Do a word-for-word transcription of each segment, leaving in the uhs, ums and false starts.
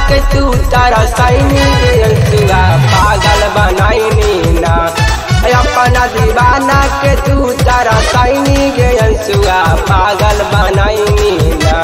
के तू तारा सैनी अंसुआ पागल बनाईनी ना। अपना दीवाना के तू तारा सैनी गे अंसुआ पागल बनाईनी ना।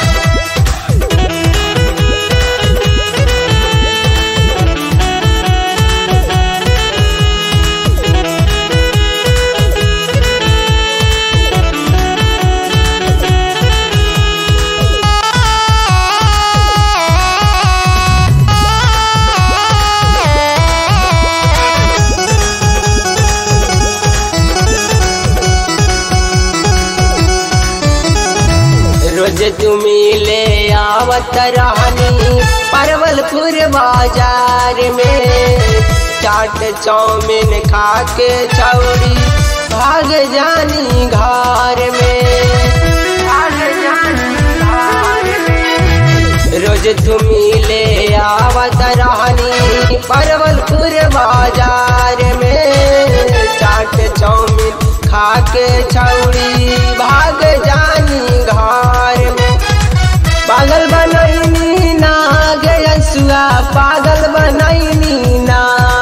रोज तुमी ले आवत रहनी परवलपुर बाजार में, चाट चाउमीन खा के छौड़ी भाग जानी घर में, भाग जानी घर में। रोज तुमी ले आवत रहनी परवलपुर बाजार में, चाट चाउमीन खा के छौड़ी भाग जानी घर में। पागल बनैनी ना गे अंसुआ पागल बनैनी ना,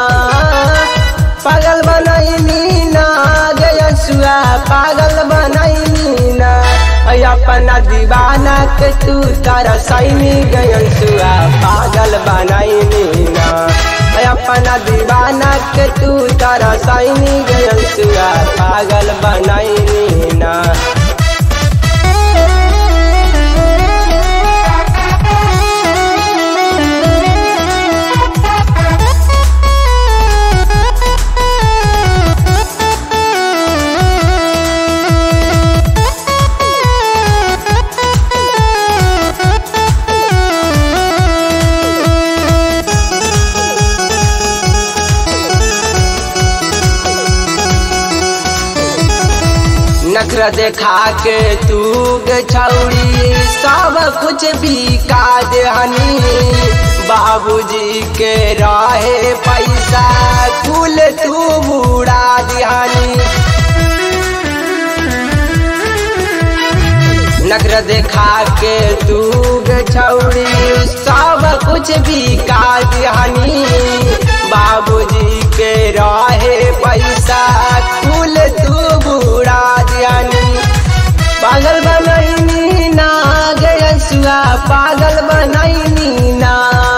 पागल बनैनी ना गे अंसुआ पागल बनैनी ना। अपना दीवाना के तू तारा सैनी गे अंसुआ पागल बनैनी ना। अपना दीवाना के तू तारा सैनी गे अंसुआ पागल बनैनी ना। नखरा देखा के तू गे छौड़ी सब कुछ बिका देहनी, बाबूजी के रहे पैसा कुल तू बुड़ा दिहानी। नखरा देखा के तू गे छौड़ी सब कुछ बिका दिहानी, बाबूजी के रहे पैसा कुल तू बुड़ा दिहानी। पागल बनैनी ना गे अंसुआ पागल बनैनी ना,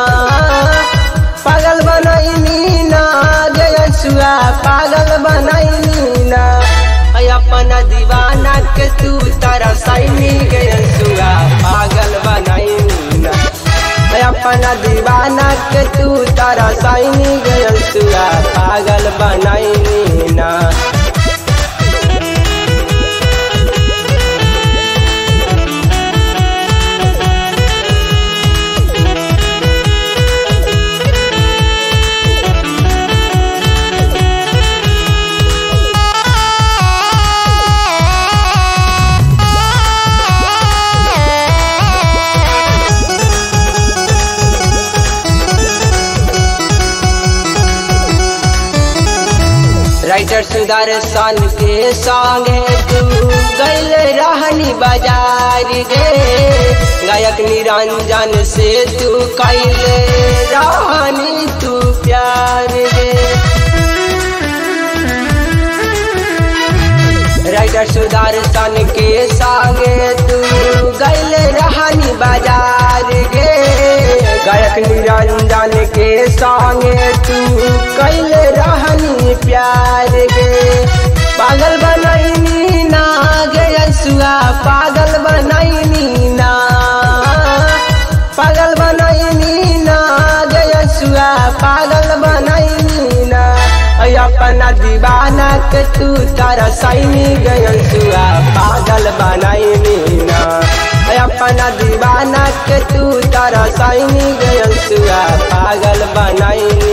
पागल बनैनी ना गे अंसुआ पागल बनैनी ना। अपना दीवाना के तू तारा सैनी गे अंसुआ पागल बनैनी ना। अपना दीवाना के तू तारा सैनी गे अंसुआ पागल बनैनी ना। राइटर सुदर्शन के संगे तू गइल रहनी बाजार गे, गायक निरंजन से तू कैल रहनी तू प्यार गे। राइटर सुदर्शन के संगे तू गइल रहनी बाजार गे, गायक निरंजन के संगे तू कैल रहनी प्यार गे। पागल बनैनी ना गे अंसुआ पागल बनैनी ना, पागल बनैनी ना गे अंसुआ पागल बनैनी ना। अपना दीवाना के तू तारा सैनी गे अंसुआ पागल बनैनी ना। अपना दीवाना के तू तारा सैनी गे अंसुआ पागल बनैनी